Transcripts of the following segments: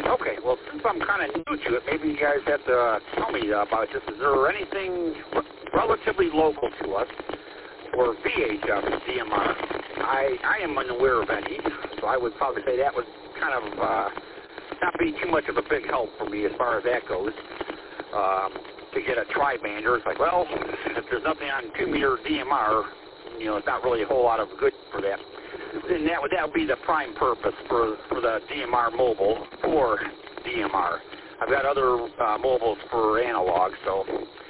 Okay, well, since I'm kind of new to it, maybe you guys have to tell me about this. Is there anything relatively local to us for VHF DMR? I am unaware of any, so I would probably say that would kind of not be too much of a big help for me as far as that goes. To get a tri-bander, it's like, well, if there's nothing on 2-meter DMR, you know, it's not really a whole lot of good for that. And that would be the prime purpose for the DMR mobile for DMR. I've got other mobiles for analog, so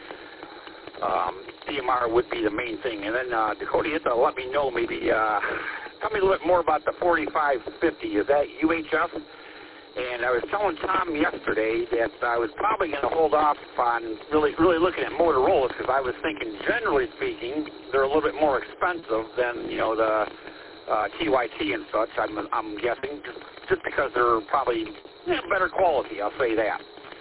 DMR would be the main thing. And then Dakota, you have to let me know maybe, tell me a little bit more about the 4550. Is that UHF? And I was telling Tom yesterday that I was probably going to hold off on really looking at Motorola's because I was thinking, generally speaking, they're a little bit more expensive than, you know, the TYT and such, I'm guessing, just because they're probably better quality, I'll say that.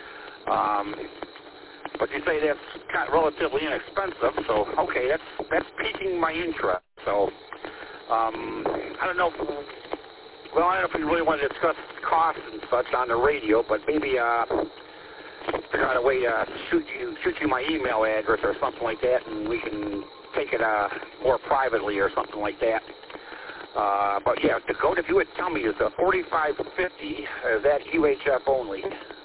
But you say that's kind of relatively inexpensive, so, okay, that's piquing my interest. So, I don't know if we really want to discuss costs and such on the radio, but maybe figure out a way to shoot you my email address or something like that, and we can take it more privately or something like that. But yeah, Dakota, if you would tell me, is the 4550, is that UHF only?